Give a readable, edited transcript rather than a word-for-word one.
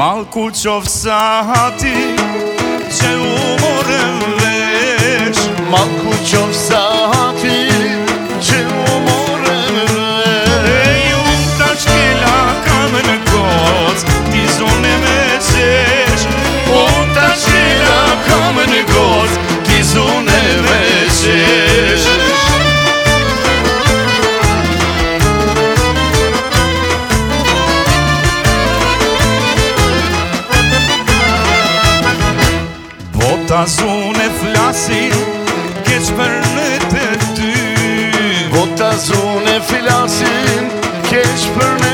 Malku qofsati që u morëm vesh, Malku qofsati që u morëm vesh. Unë tash kela kam në gocë, ti zone me qesh. Unë tash kela kam në gocë, ti zone me qesh. Bota zone flasin, keq për në të ty. Bota zone flasin, keq për në